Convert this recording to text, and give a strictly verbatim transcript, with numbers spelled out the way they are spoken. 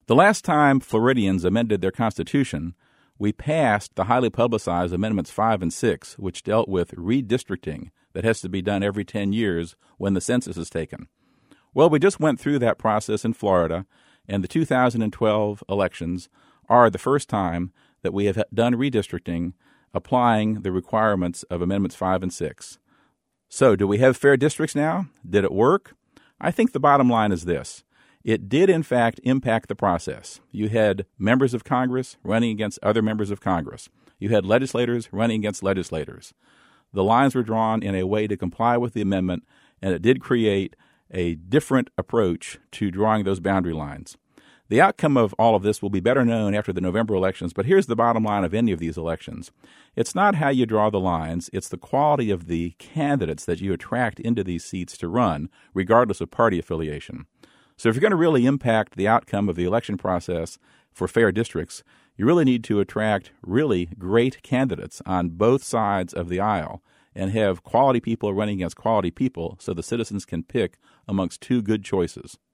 The last time Floridians amended their Constitution, we passed the highly publicized Amendments five and six, which dealt with redistricting that has to be done every ten years when the census is taken. Well, we just went through that process in Florida, and the two thousand twelve elections are the first time that we have done redistricting applying the requirements of Amendments five and six. So, do we have fair districts now? Did it work? I think the bottom line is this. It did, in fact, impact the process. You had members of Congress running against other members of Congress. You had legislators running against legislators. The lines were drawn in a way to comply with the amendment, and it did create a different approach to drawing those boundary lines. The outcome of all of this will be better known after the November elections, but here's the bottom line of any of these elections. It's not how you draw the lines, it's the quality of the candidates that you attract into these seats to run, regardless of party affiliation. So if you're going to really impact the outcome of the election process for fair districts, you really need to attract really great candidates on both sides of the aisle and have quality people running against quality people so the citizens can pick amongst two good choices.